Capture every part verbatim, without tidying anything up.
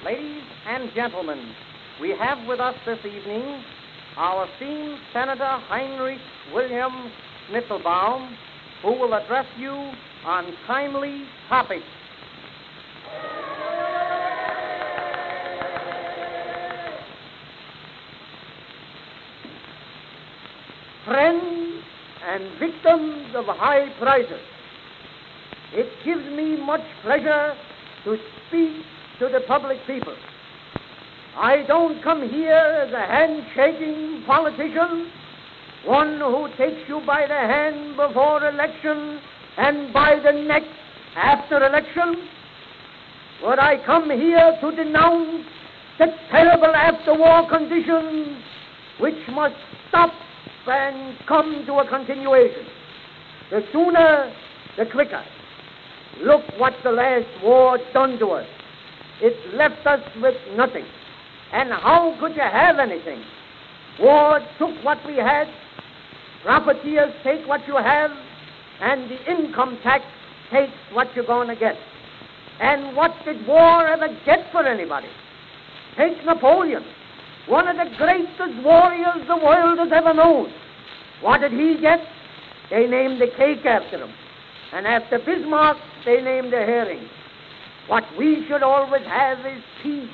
Ladies and gentlemen, we have with us this evening our esteemed Senator Heinrich William Schnitzelbaum, who will address you on timely topics. Friends and victims of high prices, it gives me much pleasure to speak to the public people. I don't come here as a handshaking politician, one who takes you by the hand before election and by the neck after election, but I come here to denounce the terrible after-war conditions which must stop and come to a continuation. The sooner, the quicker. Look what the last war done to us. It left us with nothing. And how could you have anything? War took what we had, profiteers take what you have, and the income tax takes what you're going to get. And what did war ever get for anybody? Take Napoleon, one of the greatest warriors the world has ever known. What did he get? They named the cake after him. And after Bismarck, they named the herring. What we should always have is peace.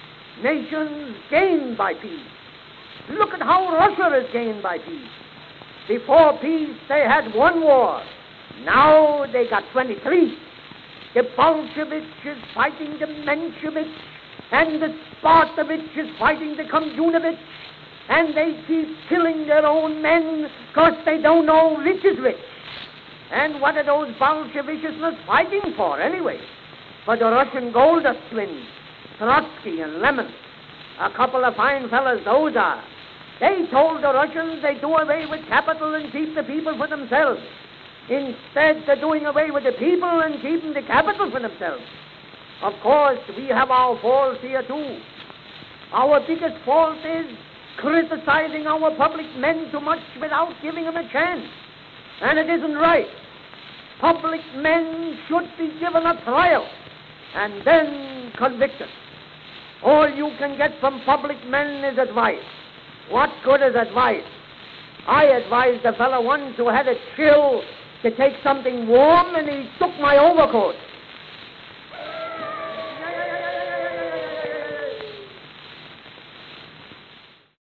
Nations gain by peace. Look at how Russia is gained by peace. Before peace, they had one war. Now they got twenty-three. The Bolsheviks is fighting the Mensheviks, and the Spartaviks is fighting the Komjunovich, and they keep killing their own men because they don't know which is which. And what are those Bolsheviks fighting for anyway? For the Russian gold dust twins, Trotsky and Lenin. A couple of fine fellas those are. They told the Russians they'd do away with capital and keep the people for themselves. Instead, they're doing away with the people and keeping the capital for themselves. Of course, we have our faults here too. Our biggest fault is criticizing our public men too much without giving them a chance. And it isn't right. Public men should be given a trial and then convicted. All you can get from public men is advice. What good is advice? I advised a fellow once who had a chill to take something warm, and he took my overcoat.